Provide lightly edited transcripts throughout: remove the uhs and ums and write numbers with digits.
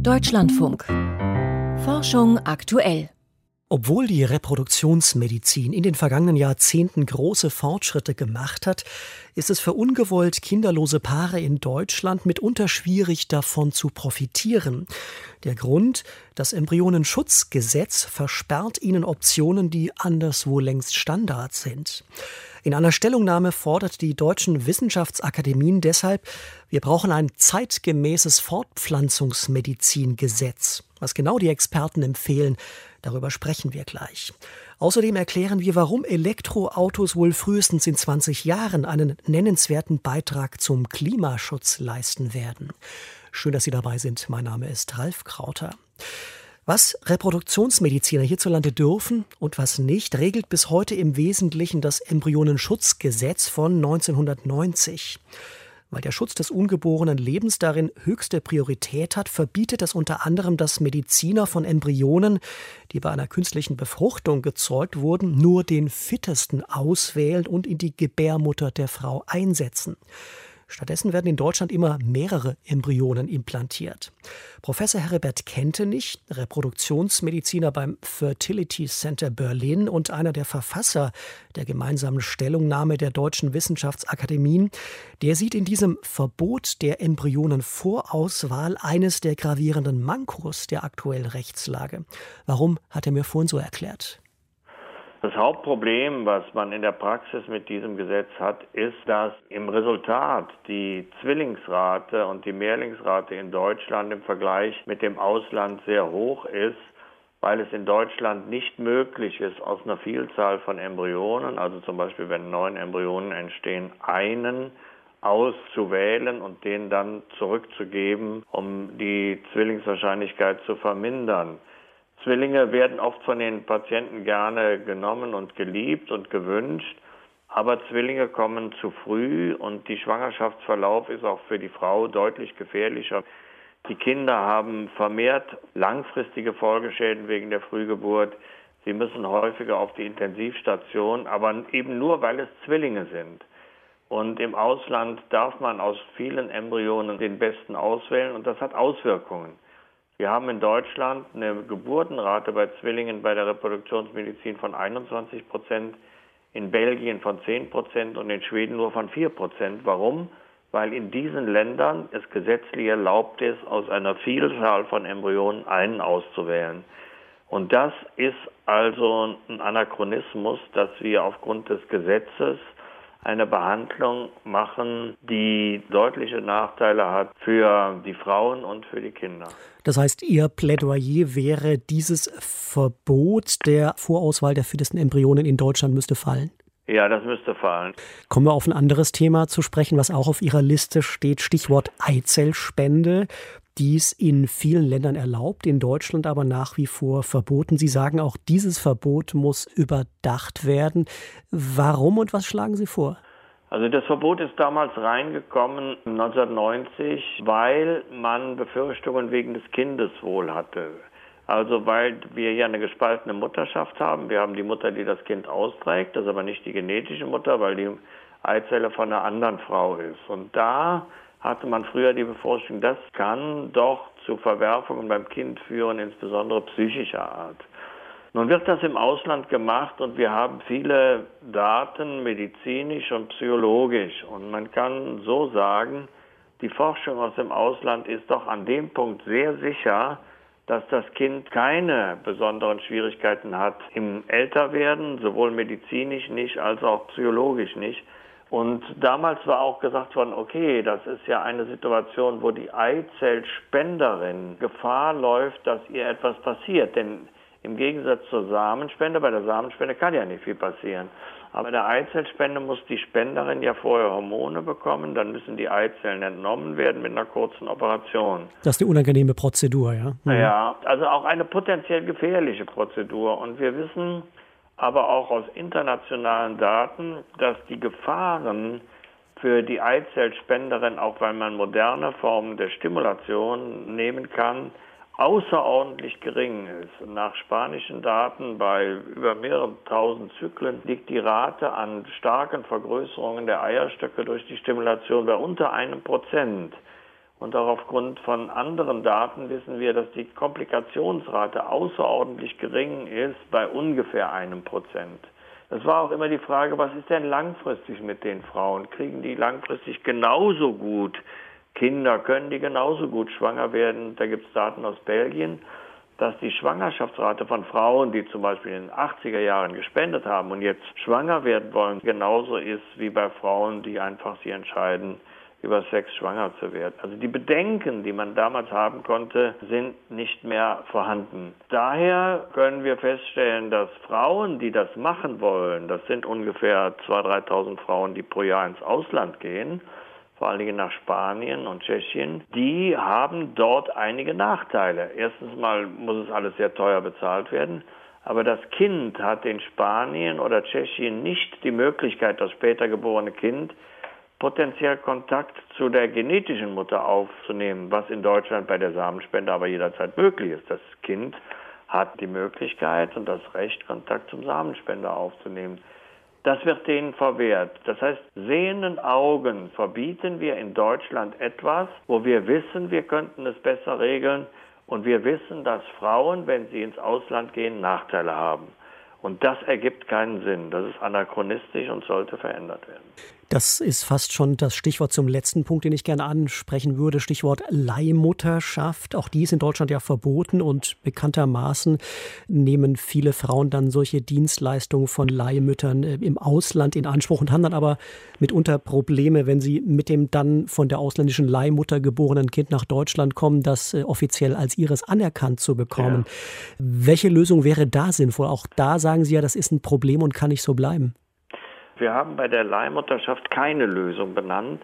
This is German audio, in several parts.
Deutschlandfunk. Forschung aktuell. Obwohl die Reproduktionsmedizin in den vergangenen Jahrzehnten große Fortschritte gemacht hat, ist es für ungewollt kinderlose Paare in Deutschland mitunter schwierig, davon zu profitieren. Der Grund: das Embryonenschutzgesetz versperrt ihnen Optionen, die anderswo längst Standard sind. In einer Stellungnahme fordert die deutschen Wissenschaftsakademien deshalb, wir brauchen ein zeitgemäßes Fortpflanzungsmedizingesetz. Was genau die Experten empfehlen, darüber sprechen wir gleich. Außerdem erklären wir, warum Elektroautos wohl frühestens in 20 Jahren einen nennenswerten Beitrag zum Klimaschutz leisten werden. Schön, dass Sie dabei sind. Mein Name ist Ralf Krauter. Was Reproduktionsmediziner hierzulande dürfen und was nicht, regelt bis heute im Wesentlichen das Embryonenschutzgesetz von 1990. Weil der Schutz des ungeborenen Lebens darin höchste Priorität hat, verbietet es unter anderem, dass Mediziner von Embryonen, die bei einer künstlichen Befruchtung gezeugt wurden, nur den fittesten auswählen und in die Gebärmutter der Frau einsetzen. Stattdessen werden in Deutschland immer mehrere Embryonen implantiert. Professor Heribert Kentenich, Reproduktionsmediziner beim Fertility Center Berlin und einer der Verfasser der gemeinsamen Stellungnahme der deutschen Wissenschaftsakademien, der sieht in diesem Verbot der Embryonenvorauswahl eines der gravierenden Mankos der aktuellen Rechtslage. Warum, hat er mir vorhin so erklärt. Das Hauptproblem, was man in der Praxis mit diesem Gesetz hat, ist, dass im Resultat die Zwillingsrate und die Mehrlingsrate in Deutschland im Vergleich mit dem Ausland sehr hoch ist, weil es in Deutschland nicht möglich ist, aus einer Vielzahl von Embryonen, also zum Beispiel wenn 9 Embryonen entstehen, einen auszuwählen und den dann zurückzugeben, um die Zwillingswahrscheinlichkeit zu vermindern. Zwillinge werden oft von den Patienten gerne genommen und geliebt und gewünscht, aber Zwillinge kommen zu früh und der Schwangerschaftsverlauf ist auch für die Frau deutlich gefährlicher. Die Kinder haben vermehrt langfristige Folgeschäden wegen der Frühgeburt. Sie müssen häufiger auf die Intensivstation, aber eben nur, weil es Zwillinge sind. Und im Ausland darf man aus vielen Embryonen den besten auswählen und das hat Auswirkungen. Wir haben in Deutschland eine Geburtenrate bei Zwillingen bei der Reproduktionsmedizin von 21%, in Belgien von 10% und in Schweden nur von 4%. Warum? Weil in diesen Ländern es gesetzlich erlaubt ist, aus einer Vielzahl von Embryonen einen auszuwählen. Und das ist also ein Anachronismus, dass wir aufgrund des Gesetzes eine Behandlung machen, die deutliche Nachteile hat für die Frauen und für die Kinder. Das heißt, Ihr Plädoyer wäre, dieses Verbot der Vorauswahl der fittesten Embryonen in Deutschland müsste fallen? Ja, das müsste fallen. Kommen wir auf ein anderes Thema zu sprechen, was auch auf Ihrer Liste steht, Stichwort Eizellspende. Die ist in vielen Ländern erlaubt, in Deutschland aber nach wie vor verboten. Sie sagen auch, dieses Verbot muss überdacht werden. Warum und was schlagen Sie vor? Also das Verbot ist damals reingekommen 1990, weil man Befürchtungen wegen des Kindeswohl hatte. Also weil wir ja eine gespaltene Mutterschaft haben. Wir haben die Mutter, die das Kind austrägt, das ist aber nicht die genetische Mutter, weil die Eizelle von einer anderen Frau ist. Und da hatte man früher die Befürchtung, das kann doch zu Verwerfungen beim Kind führen, insbesondere psychischer Art. Nun wird das im Ausland gemacht und wir haben viele Daten, medizinisch und psychologisch. Und man kann so sagen, die Forschung aus dem Ausland ist doch an dem Punkt sehr sicher, dass das Kind keine besonderen Schwierigkeiten hat im Älterwerden, sowohl medizinisch nicht als auch psychologisch nicht. Und damals war auch gesagt worden, okay, das ist ja eine Situation, wo die Eizellspenderin Gefahr läuft, dass ihr etwas passiert. Denn im Gegensatz zur Samenspende, bei der Samenspende kann ja nicht viel passieren. Aber bei der Eizellspende muss die Spenderin ja vorher Hormone bekommen, dann müssen die Eizellen entnommen werden mit einer kurzen Operation. Das ist eine unangenehme Prozedur, ja? Ja, also auch eine potenziell gefährliche Prozedur. Und wir wissen aber auch aus internationalen Daten, dass die Gefahren für die Eizellspenderin, auch weil man moderne Formen der Stimulation nehmen kann, außerordentlich gering ist. Nach spanischen Daten bei über mehreren tausend Zyklen liegt die Rate an starken Vergrößerungen der Eierstöcke durch die Stimulation bei unter 1%. Und auch aufgrund von anderen Daten wissen wir, dass die Komplikationsrate außerordentlich gering ist, bei ungefähr 1%. Es war auch immer die Frage, was ist denn langfristig mit den Frauen? Kriegen die langfristig genauso gut Kinder? Können die genauso gut schwanger werden? Da gibt es Daten aus Belgien, dass die Schwangerschaftsrate von Frauen, die zum Beispiel in den 80er Jahren gespendet haben und jetzt schwanger werden wollen, genauso ist wie bei Frauen, die einfach sich entscheiden, über Sex schwanger zu werden. Also die Bedenken, die man damals haben konnte, sind nicht mehr vorhanden. Daher können wir feststellen, dass Frauen, die das machen wollen, das sind ungefähr 2.000, 3.000 Frauen, die pro Jahr ins Ausland gehen, vor allen Dingen nach Spanien und Tschechien, die haben dort einige Nachteile. Erstens mal muss es alles sehr teuer bezahlt werden, aber das Kind hat in Spanien oder Tschechien nicht die Möglichkeit, das später geborene Kind potenziell Kontakt zu der genetischen Mutter aufzunehmen, was in Deutschland bei der Samenspende aber jederzeit möglich ist. Das Kind hat die Möglichkeit und das Recht, Kontakt zum Samenspender aufzunehmen. Das wird denen verwehrt. Das heißt, sehenden Augen verbieten wir in Deutschland etwas, wo wir wissen, wir könnten es besser regeln und wir wissen, dass Frauen, wenn sie ins Ausland gehen, Nachteile haben. Und das ergibt keinen Sinn. Das ist anachronistisch und sollte verändert werden. Das ist fast schon das Stichwort zum letzten Punkt, den ich gerne ansprechen würde. Stichwort Leihmutterschaft. Auch die ist in Deutschland ja verboten und bekanntermaßen nehmen viele Frauen dann solche Dienstleistungen von Leihmüttern im Ausland in Anspruch und haben dann aber mitunter Probleme, wenn sie mit dem dann von der ausländischen Leihmutter geborenen Kind nach Deutschland kommen, das offiziell als ihres anerkannt zu bekommen. Ja. Welche Lösung wäre da sinnvoll? Auch da sagen Sie ja, das ist ein Problem und kann nicht so bleiben. Wir haben bei der Leihmutterschaft keine Lösung benannt,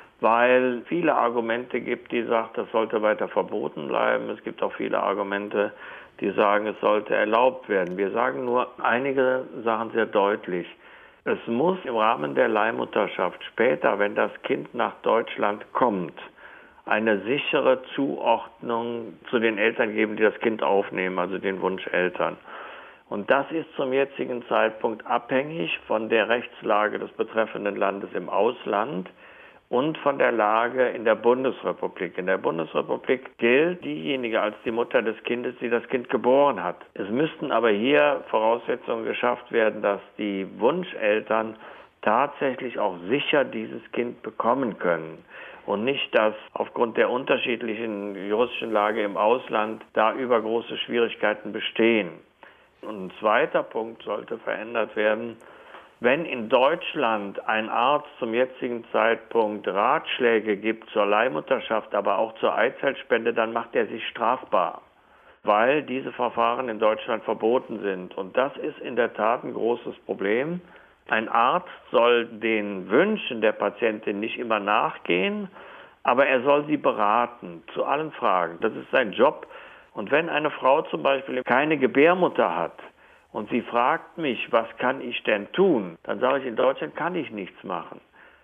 weil viele Argumente gibt, die sagen, das sollte weiter verboten bleiben. Es gibt auch viele Argumente, die sagen, es sollte erlaubt werden. Wir sagen nur einige Sachen sehr deutlich. Es muss im Rahmen der Leihmutterschaft später, wenn das Kind nach Deutschland kommt, eine sichere Zuordnung zu den Eltern geben, die das Kind aufnehmen, also den Wunscheltern. Und das ist zum jetzigen Zeitpunkt abhängig von der Rechtslage des betreffenden Landes im Ausland und von der Lage in der Bundesrepublik. In der Bundesrepublik gilt diejenige als die Mutter des Kindes, die das Kind geboren hat. Es müssten aber hier Voraussetzungen geschafft werden, dass die Wunscheltern tatsächlich auch sicher dieses Kind bekommen können. Und nicht, dass aufgrund der unterschiedlichen juristischen Lage im Ausland da übergroße Schwierigkeiten bestehen. Und ein zweiter Punkt sollte verändert werden. Wenn in Deutschland ein Arzt zum jetzigen Zeitpunkt Ratschläge gibt zur Leihmutterschaft, aber auch zur Eizellspende, dann macht er sich strafbar, weil diese Verfahren in Deutschland verboten sind. Und das ist in der Tat ein großes Problem. Ein Arzt soll den Wünschen der Patientin nicht immer nachgehen, aber er soll sie beraten zu allen Fragen. Das ist sein Job. Und wenn eine Frau zum Beispiel keine Gebärmutter hat und sie fragt mich, was kann ich denn tun, dann sage ich, in Deutschland kann ich nichts machen.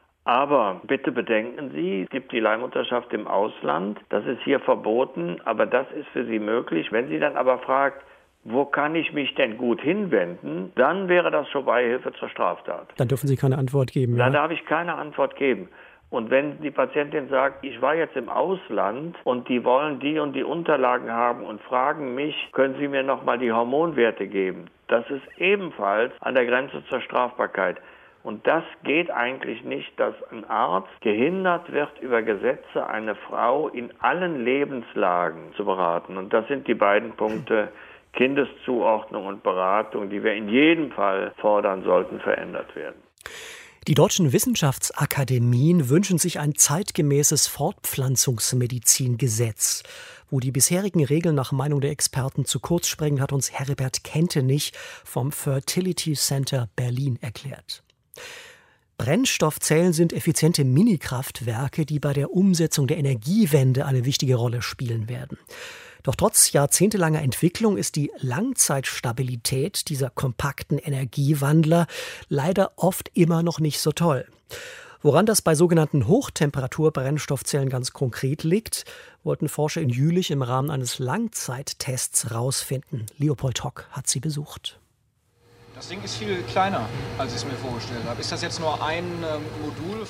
Aber bitte bedenken Sie, es gibt die Leihmutterschaft im Ausland, das ist hier verboten, aber das ist für Sie möglich. Wenn sie dann aber fragt, wo kann ich mich denn gut hinwenden, dann wäre das schon Beihilfe zur Straftat. Dann dürfen Sie keine Antwort geben. Dann darf ich keine Antwort geben. Und wenn die Patientin sagt, ich war jetzt im Ausland und die wollen die und die Unterlagen haben und fragen mich, können Sie mir nochmal die Hormonwerte geben? Das ist ebenfalls an der Grenze zur Strafbarkeit. Und das geht eigentlich nicht, dass ein Arzt gehindert wird, über Gesetze eine Frau in allen Lebenslagen zu beraten. Und das sind die beiden Punkte, Kindeszuordnung und Beratung, die wir in jedem Fall fordern sollten, verändert werden. Die deutschen Wissenschaftsakademien wünschen sich ein zeitgemäßes Fortpflanzungsmedizingesetz. Wo die bisherigen Regeln nach Meinung der Experten zu kurz springen, hat uns Herbert Kentenich vom Fertility Center Berlin erklärt. Brennstoffzellen sind effiziente Minikraftwerke, die bei der Umsetzung der Energiewende eine wichtige Rolle spielen werden. Doch trotz jahrzehntelanger Entwicklung ist die Langzeitstabilität dieser kompakten Energiewandler leider oft immer noch nicht so toll. Woran das bei sogenannten Hochtemperatur-Brennstoffzellen ganz konkret liegt, wollten Forscher in Jülich im Rahmen eines Langzeittests rausfinden. Leopold Hock hat sie besucht. Das Ding ist viel kleiner, als ich es mir vorgestellt habe. Ist das jetzt nur ein Modul von einem...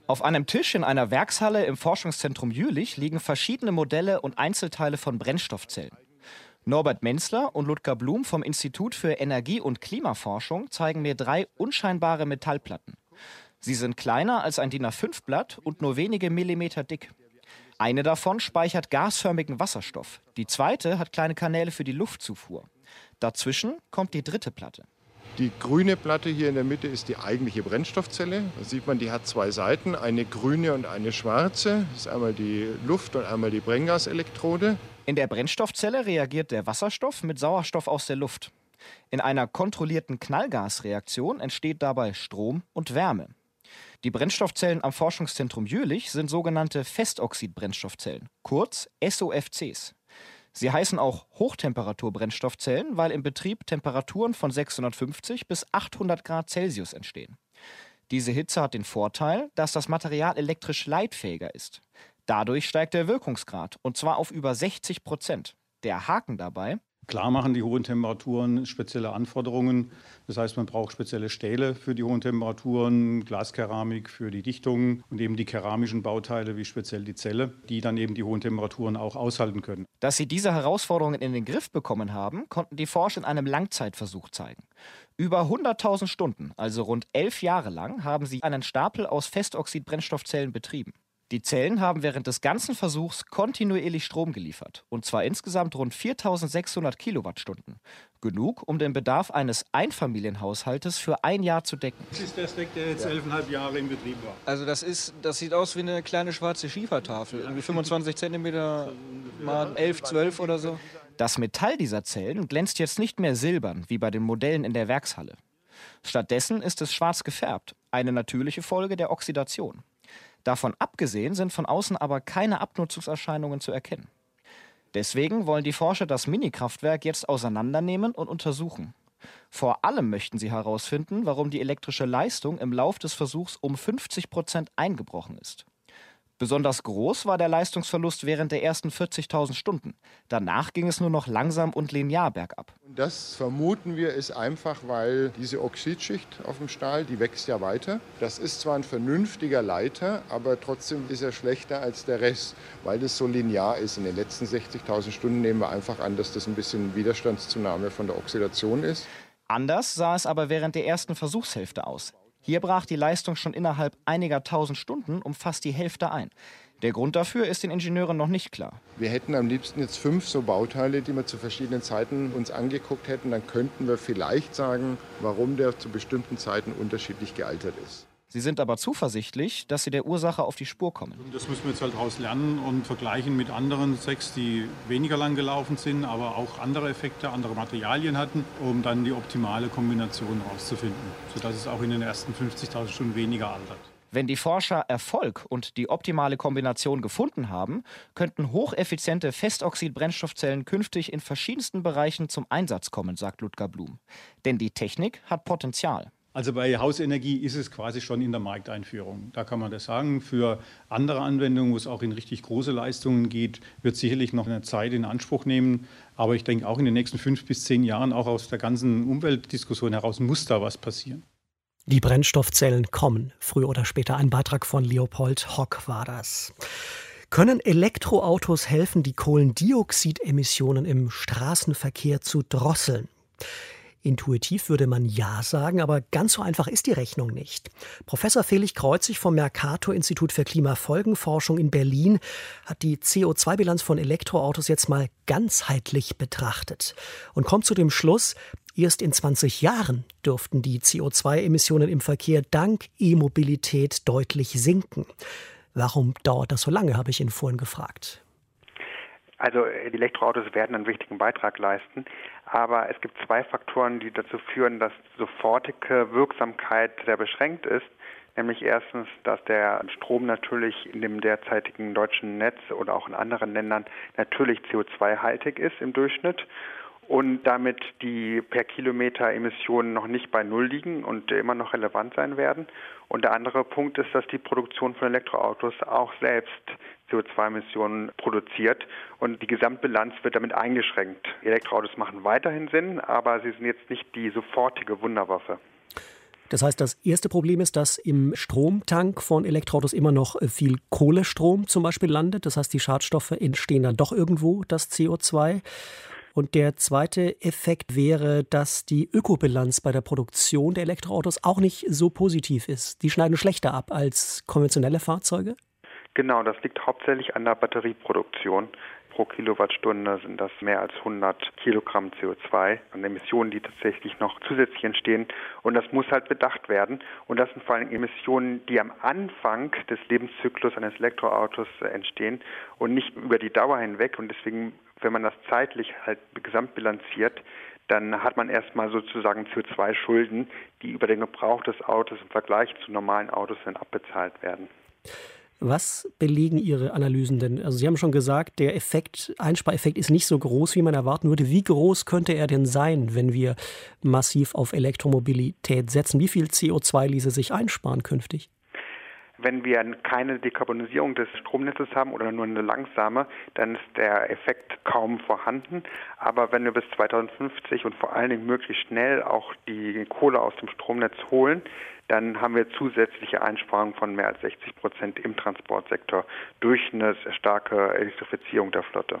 Auf einem Tisch in einer Werkshalle im Forschungszentrum Jülich liegen verschiedene Modelle und Einzelteile von Brennstoffzellen. Norbert Menzler und Ludger Blum vom Institut für Energie- und Klimaforschung zeigen mir 3 unscheinbare Metallplatten. Sie sind kleiner als ein DIN A5-Blatt und nur wenige Millimeter dick. Eine davon speichert gasförmigen Wasserstoff. Die zweite hat kleine Kanäle für die Luftzufuhr. Dazwischen kommt die dritte Platte. Die grüne Platte hier in der Mitte ist die eigentliche Brennstoffzelle. Da sieht man, die hat 2 Seiten, eine grüne und eine schwarze. Das ist einmal die Luft- und einmal die Brenngaselektrode. In der Brennstoffzelle reagiert der Wasserstoff mit Sauerstoff aus der Luft. In einer kontrollierten Knallgasreaktion entsteht dabei Strom und Wärme. Die Brennstoffzellen am Forschungszentrum Jülich sind sogenannte Festoxid-Brennstoffzellen, kurz SOFCs. Sie heißen auch Hochtemperatur-Brennstoffzellen, weil im Betrieb Temperaturen von 650 bis 800 Grad Celsius entstehen. Diese Hitze hat den Vorteil, dass das Material elektrisch leitfähiger ist. Dadurch steigt der Wirkungsgrad, und zwar auf über 60%. Der Haken dabei: Klar machen die hohen Temperaturen spezielle Anforderungen. Das heißt, man braucht spezielle Stähle für die hohen Temperaturen, Glaskeramik für die Dichtung und eben die keramischen Bauteile wie speziell die Zelle, die dann eben die hohen Temperaturen auch aushalten können. Dass sie diese Herausforderungen in den Griff bekommen haben, konnten die Forscher in einem Langzeitversuch zeigen. Über 100.000 Stunden, also rund 11 Jahre lang, haben sie einen Stapel aus Festoxid-Brennstoffzellen betrieben. Die Zellen haben während des ganzen Versuchs kontinuierlich Strom geliefert, und zwar insgesamt rund 4.600 Kilowattstunden. Genug, um den Bedarf eines Einfamilienhaushaltes für ein Jahr zu decken. Das ist der Stack, der jetzt 11,5 Jahre im Betrieb war. Also das sieht aus wie eine kleine schwarze Schiefertafel, irgendwie 25 Zentimeter mal 11, 12 oder so. Das Metall dieser Zellen glänzt jetzt nicht mehr silbern, wie bei den Modellen in der Werkshalle. Stattdessen ist es schwarz gefärbt, eine natürliche Folge der Oxidation. Davon abgesehen sind von außen aber keine Abnutzungserscheinungen zu erkennen. Deswegen wollen die Forscher das Minikraftwerk jetzt auseinandernehmen und untersuchen. Vor allem möchten sie herausfinden, warum die elektrische Leistung im Lauf des Versuchs um 50% eingebrochen ist. Besonders groß war der Leistungsverlust während der ersten 40.000 Stunden. Danach ging es nur noch langsam und linear bergab. Das vermuten wir ist einfach, weil diese Oxidschicht auf dem Stahl, die wächst ja weiter. Das ist zwar ein vernünftiger Leiter, aber trotzdem ist er schlechter als der Rest, weil das so linear ist. In den letzten 60.000 Stunden nehmen wir einfach an, dass das ein bisschen Widerstandszunahme von der Oxidation ist. Anders sah es aber während der ersten Versuchshälfte aus. Hier brach die Leistung schon innerhalb einiger 1000 Stunden um fast die Hälfte ein. Der Grund dafür ist den Ingenieuren noch nicht klar. Wir hätten am liebsten jetzt 5 so Bauteile, die wir zu verschiedenen Zeiten uns angeguckt hätten. Dann könnten wir vielleicht sagen, warum der zu bestimmten Zeiten unterschiedlich gealtert ist. Sie sind aber zuversichtlich, dass sie der Ursache auf die Spur kommen. Das müssen wir jetzt halt daraus lernen und vergleichen mit anderen Stacks, die weniger lang gelaufen sind, aber auch andere Effekte, andere Materialien hatten, um dann die optimale Kombination herauszufinden, sodass es auch in den ersten 50.000 Stunden weniger altert. Wenn die Forscher Erfolg und die optimale Kombination gefunden haben, könnten hocheffiziente Festoxid-Brennstoffzellen künftig in verschiedensten Bereichen zum Einsatz kommen, sagt Ludger Blum. Denn die Technik hat Potenzial. Also bei Hausenergie ist es quasi schon in der Markteinführung. Da kann man das sagen. Für andere Anwendungen, wo es auch in richtig große Leistungen geht, wird sicherlich noch eine Zeit in Anspruch nehmen. Aber ich denke, auch in den nächsten 5 bis 10 Jahren, auch aus der ganzen Umweltdiskussion heraus, muss da was passieren. Die Brennstoffzellen kommen. Früher oder später ein Beitrag von Leopold Hock war das. Können Elektroautos helfen, die Kohlendioxidemissionen im Straßenverkehr zu drosseln? Intuitiv würde man ja sagen, aber ganz so einfach ist die Rechnung nicht. Professor Felix Kreuzig vom Mercator-Institut für Klimafolgenforschung in Berlin hat die CO2-Bilanz von Elektroautos jetzt mal ganzheitlich betrachtet und kommt zu dem Schluss, erst in 20 Jahren dürften die CO2-Emissionen im Verkehr dank E-Mobilität deutlich sinken. Warum dauert das so lange, habe ich ihn vorhin gefragt. Also die Elektroautos werden einen wichtigen Beitrag leisten, aber es gibt 2 Faktoren, die dazu führen, dass sofortige Wirksamkeit sehr beschränkt ist. Nämlich erstens, dass der Strom natürlich in dem derzeitigen deutschen Netz oder auch in anderen Ländern natürlich CO2-haltig ist im Durchschnitt und damit die per Kilometer Emissionen noch nicht bei Null liegen und immer noch relevant sein werden. Und der andere Punkt ist, dass die Produktion von Elektroautos auch selbst CO2-Emissionen produziert und die Gesamtbilanz wird damit eingeschränkt. Elektroautos machen weiterhin Sinn, aber sie sind jetzt nicht die sofortige Wunderwaffe. Das heißt, das erste Problem ist, dass im Stromtank von Elektroautos immer noch viel Kohlestrom zum Beispiel landet. Das heißt, die Schadstoffe entstehen dann doch irgendwo, das CO2. Und der zweite Effekt wäre, dass die Ökobilanz bei der Produktion der Elektroautos auch nicht so positiv ist. Die schneiden schlechter ab als konventionelle Fahrzeuge? Genau, das liegt hauptsächlich an der Batterieproduktion. Pro Kilowattstunde sind das mehr als 100 Kilogramm CO2 an Emissionen, die tatsächlich noch zusätzlich entstehen. Und das muss halt bedacht werden. Und das sind vor allem Emissionen, die am Anfang des Lebenszyklus eines Elektroautos entstehen und nicht über die Dauer hinweg. Und deswegen, wenn man das zeitlich halt gesamtbilanziert, dann hat man erstmal sozusagen CO2-Schulden, die über den Gebrauch des Autos im Vergleich zu normalen Autos dann abbezahlt werden. Was belegen Ihre Analysen denn? Also Sie haben schon gesagt, der Einspareffekt ist nicht so groß, wie man erwarten würde. Wie groß könnte er denn sein, wenn wir massiv auf Elektromobilität setzen? Wie viel CO2 ließe sich einsparen künftig? Wenn wir keine Dekarbonisierung des Stromnetzes haben oder nur eine langsame, dann ist der Effekt kaum vorhanden. Aber wenn wir bis 2050 und vor allen Dingen möglichst schnell auch die Kohle aus dem Stromnetz holen, dann haben wir zusätzliche Einsparungen von mehr als 60% im Transportsektor durch eine starke Elektrifizierung der Flotte.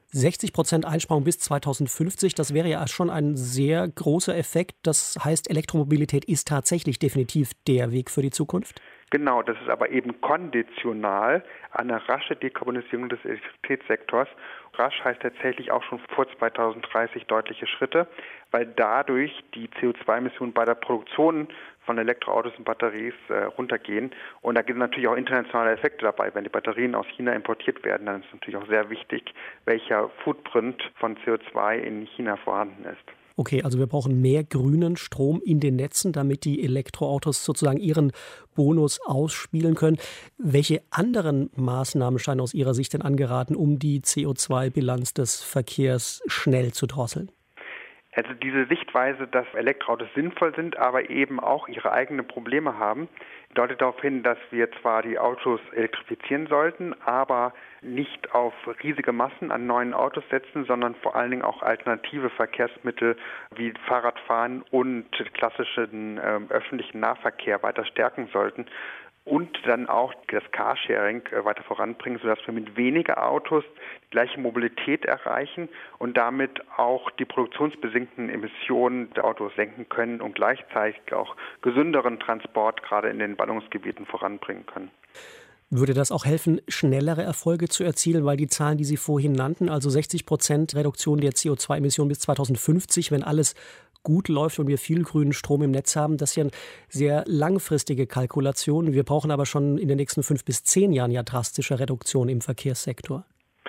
60% Einsparung bis 2050, das wäre ja schon ein sehr großer Effekt. Das heißt, Elektromobilität ist tatsächlich definitiv der Weg für die Zukunft? Genau, das ist aber eben konditional an eine rasche Dekarbonisierung des Elektrizitätssektors. Rasch heißt tatsächlich auch schon vor 2030 deutliche Schritte, weil dadurch die CO2-Emissionen bei der Produktion von Elektroautos und Batterien runtergehen. Und da gibt es natürlich auch internationale Effekte dabei. Wenn die Batterien aus China importiert werden, dann ist es natürlich auch sehr wichtig, welcher Footprint von CO2 in China vorhanden ist. Okay, also wir brauchen mehr grünen Strom in den Netzen, damit die Elektroautos sozusagen ihren Bonus ausspielen können. Welche anderen Maßnahmen scheinen aus Ihrer Sicht denn angeraten, um die CO2-Bilanz des Verkehrs schnell zu drosseln? Also diese Sichtweise, dass Elektroautos sinnvoll sind, aber eben auch ihre eigenen Probleme haben, deutet darauf hin, dass wir zwar die Autos elektrifizieren sollten, aber nicht auf riesige Massen an neuen Autos setzen, sondern vor allen Dingen auch alternative Verkehrsmittel wie Fahrradfahren und klassischen öffentlichen Nahverkehr weiter stärken sollten. Und dann auch das Carsharing weiter voranbringen, sodass wir mit weniger Autos die gleiche Mobilität erreichen und damit auch die produktionsbedingten Emissionen der Autos senken können und gleichzeitig auch gesünderen Transport gerade in den Ballungsgebieten voranbringen können. Würde das auch helfen, schnellere Erfolge zu erzielen, weil die Zahlen, die Sie vorhin nannten, also 60% Reduktion der CO2-Emissionen bis 2050, wenn alles gut läuft und wir viel grünen Strom im Netz haben, das ist ja eine sehr langfristige Kalkulation. Wir brauchen aber schon in den nächsten 5 bis 10 Jahren ja drastische Reduktionen im Verkehrssektor.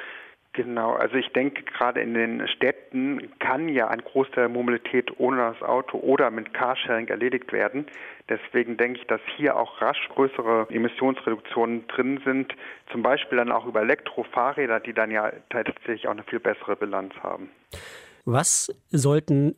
Genau, also ich denke, gerade in den Städten kann ja ein Großteil der Mobilität ohne das Auto oder mit Carsharing erledigt werden. Deswegen denke ich, dass hier auch rasch größere Emissionsreduktionen drin sind, zum Beispiel dann auch über Elektrofahrräder, die dann ja tatsächlich auch eine viel bessere Bilanz haben. Was sollten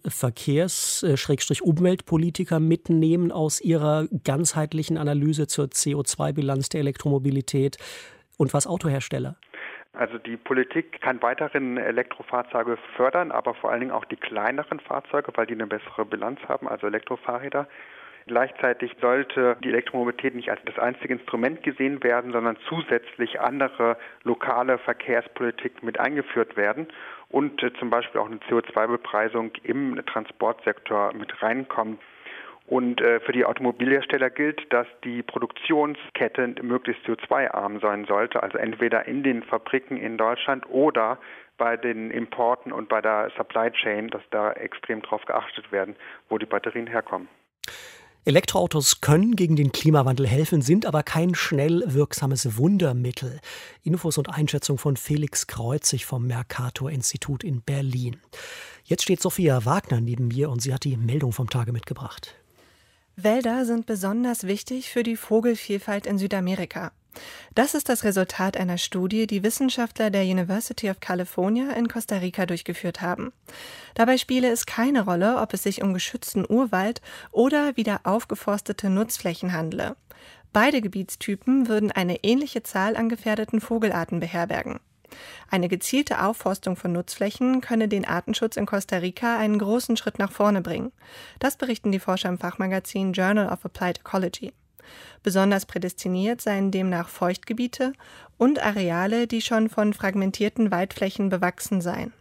Verkehrs-Umweltpolitiker mitnehmen aus ihrer ganzheitlichen Analyse zur CO2-Bilanz der Elektromobilität und was Autohersteller? Also die Politik kann weiterhin Elektrofahrzeuge fördern, aber vor allen Dingen auch die kleineren Fahrzeuge, weil die eine bessere Bilanz haben, also Elektrofahrräder. Gleichzeitig sollte die Elektromobilität nicht als das einzige Instrument gesehen werden, sondern zusätzlich andere lokale Verkehrspolitik mit eingeführt werden und zum Beispiel auch eine CO2-Bepreisung im Transportsektor mit reinkommt. Und für die Automobilhersteller gilt, dass die Produktionskette möglichst CO2-arm sein sollte, also entweder in den Fabriken in Deutschland oder bei den Importen und bei der Supply Chain, dass da extrem drauf geachtet werden, wo die Batterien herkommen. Elektroautos können gegen den Klimawandel helfen, sind aber kein schnell wirksames Wundermittel. Infos und Einschätzung von Felix Kreuzig vom Mercator-Institut in Berlin. Jetzt steht Sophia Wagner neben mir und sie hat die Meldung vom Tage mitgebracht. Wälder sind besonders wichtig für die Vogelvielfalt in Südamerika. Das ist das Resultat einer Studie, die Wissenschaftler der University of California in Costa Rica durchgeführt haben. Dabei spiele es keine Rolle, ob es sich um geschützten Urwald oder wieder aufgeforstete Nutzflächen handle. Beide Gebietstypen würden eine ähnliche Zahl an gefährdeten Vogelarten beherbergen. Eine gezielte Aufforstung von Nutzflächen könne den Artenschutz in Costa Rica einen großen Schritt nach vorne bringen. Das berichten die Forscher im Fachmagazin Journal of Applied Ecology. Besonders prädestiniert seien demnach Feuchtgebiete und Areale, die schon von fragmentierten Waldflächen bewachsen seien.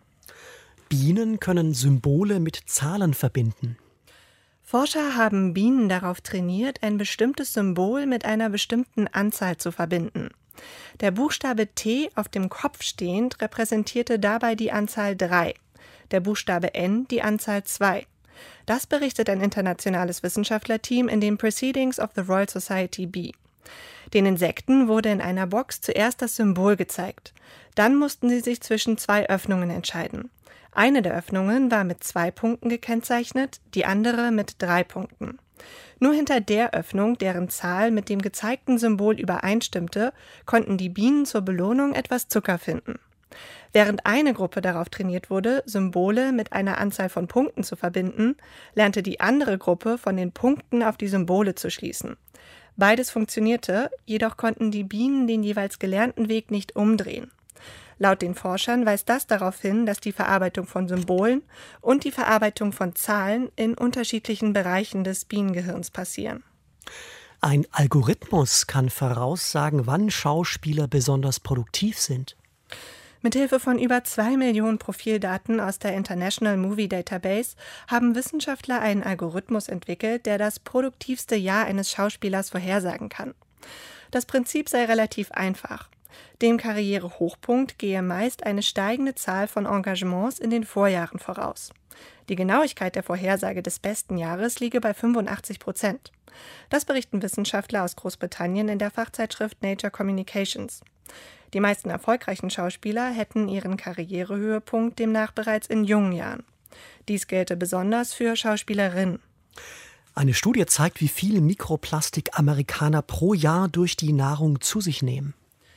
Bienen können Symbole mit Zahlen verbinden. Forscher haben Bienen darauf trainiert, ein bestimmtes Symbol mit einer bestimmten Anzahl zu verbinden. Der Buchstabe T auf dem Kopf stehend repräsentierte dabei die Anzahl 3, der Buchstabe N die Anzahl 2. Das berichtet ein internationales Wissenschaftlerteam in den Proceedings of the Royal Society B. Den Insekten wurde in einer Box zuerst das Symbol gezeigt. Dann mussten sie sich zwischen 2 Öffnungen entscheiden. Eine der Öffnungen war mit 2 Punkten gekennzeichnet, die andere mit 3 Punkten. Nur hinter der Öffnung, deren Zahl mit dem gezeigten Symbol übereinstimmte, konnten die Bienen zur Belohnung etwas Zucker finden. Während eine Gruppe darauf trainiert wurde, Symbole mit einer Anzahl von Punkten zu verbinden, lernte die andere Gruppe von den Punkten auf die Symbole zu schließen. Beides funktionierte, jedoch konnten die Bienen den jeweils gelernten Weg nicht umdrehen. Laut den Forschern weist das darauf hin, dass die Verarbeitung von Symbolen und die Verarbeitung von Zahlen in unterschiedlichen Bereichen des Bienengehirns passieren. Ein Algorithmus kann voraussagen, wann Schauspieler besonders produktiv sind. Mithilfe von über 2 Millionen Profildaten aus der International Movie Database haben Wissenschaftler einen Algorithmus entwickelt, der das produktivste Jahr eines Schauspielers vorhersagen kann. Das Prinzip sei relativ einfach. Dem Karrierehochpunkt gehe meist eine steigende Zahl von Engagements in den Vorjahren voraus. Die Genauigkeit der Vorhersage des besten Jahres liege bei 85%. Das berichten Wissenschaftler aus Großbritannien in der Fachzeitschrift Nature Communications. Die meisten erfolgreichen Schauspieler hätten ihren Karrierehöhepunkt demnach bereits in jungen Jahren. Dies gelte besonders für Schauspielerinnen. Eine Studie zeigt, wie viel Mikroplastik Amerikaner pro Jahr durch die Nahrung zu sich nehmen.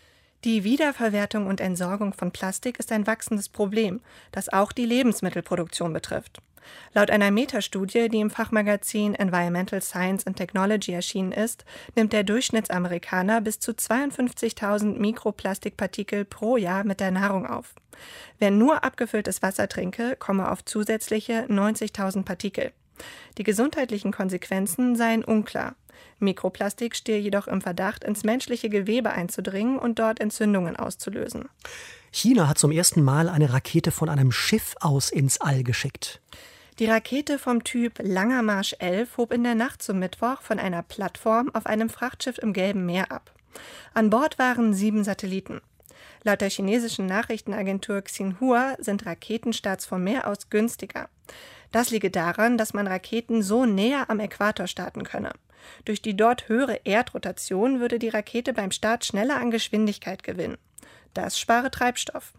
Die Wiederverwertung und Entsorgung von Plastik ist ein wachsendes Problem, das auch die Lebensmittelproduktion betrifft. Laut einer Metastudie, die im Fachmagazin Environmental Science and Technology erschienen ist, nimmt der Durchschnittsamerikaner bis zu 52.000 Mikroplastikpartikel pro Jahr mit der Nahrung auf. Wer nur abgefülltes Wasser trinke, komme auf zusätzliche 90.000 Partikel. Die gesundheitlichen Konsequenzen seien unklar. Mikroplastik stehe jedoch im Verdacht, ins menschliche Gewebe einzudringen und dort Entzündungen auszulösen. China hat zum ersten Mal eine Rakete von einem Schiff aus ins All geschickt. Die Rakete vom Typ Langer Marsch 11 hob in der Nacht zum Mittwoch von einer Plattform auf einem Frachtschiff im Gelben Meer ab. An Bord waren 7 Satelliten. Laut der chinesischen Nachrichtenagentur Xinhua sind Raketenstarts vom Meer aus günstiger. Das liege daran, dass man Raketen so näher am Äquator starten könne. Durch die dort höhere Erdrotation würde die Rakete beim Start schneller an Geschwindigkeit gewinnen. Das spare Treibstoff.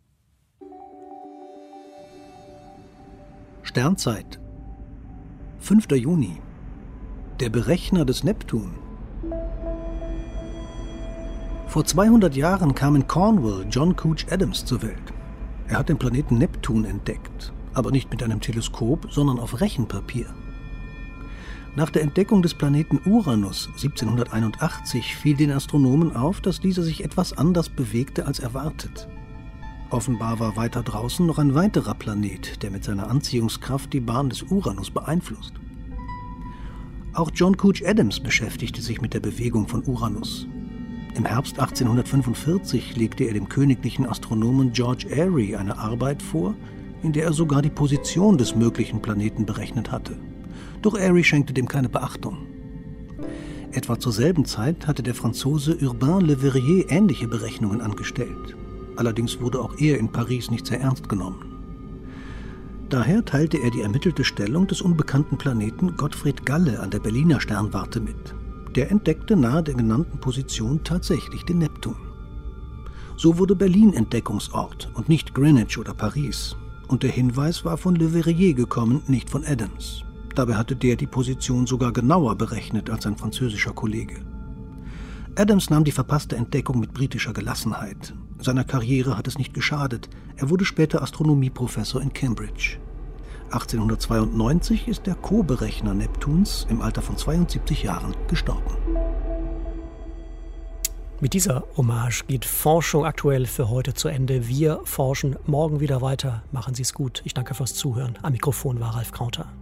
Sternzeit. 5. Juni. Der Berechner des Neptun. Vor 200 Jahren kam in Cornwall John Couch Adams zur Welt. Er hat den Planeten Neptun entdeckt, aber nicht mit einem Teleskop, sondern auf Rechenpapier. Nach der Entdeckung des Planeten Uranus 1781 fiel den Astronomen auf, dass dieser sich etwas anders bewegte als erwartet. Offenbar war weiter draußen noch ein weiterer Planet, der mit seiner Anziehungskraft die Bahn des Uranus beeinflusst. Auch John Couch Adams beschäftigte sich mit der Bewegung von Uranus. Im Herbst 1845 legte er dem königlichen Astronomen George Airy eine Arbeit vor, in der er sogar die Position des möglichen Planeten berechnet hatte. Doch Airy schenkte dem keine Beachtung. Etwa zur selben Zeit hatte der Franzose Urbain Le Verrier ähnliche Berechnungen angestellt. Allerdings wurde auch er in Paris nicht sehr ernst genommen. Daher teilte er die ermittelte Stellung des unbekannten Planeten Gottfried Galle an der Berliner Sternwarte mit. Der entdeckte nahe der genannten Position tatsächlich den Neptun. So wurde Berlin Entdeckungsort und nicht Greenwich oder Paris. Und der Hinweis war von Le Verrier gekommen, nicht von Adams. Dabei hatte der die Position sogar genauer berechnet als sein französischer Kollege. Adams nahm die verpasste Entdeckung mit britischer Gelassenheit. Seiner Karriere hat es nicht geschadet. Er wurde später Astronomieprofessor in Cambridge. 1892 ist der Co-Berechner Neptuns im Alter von 72 Jahren gestorben. Mit dieser Hommage geht Forschung aktuell für heute zu Ende. Wir forschen morgen wieder weiter. Machen Sie es gut. Ich danke fürs Zuhören. Am Mikrofon war Ralf Krauter.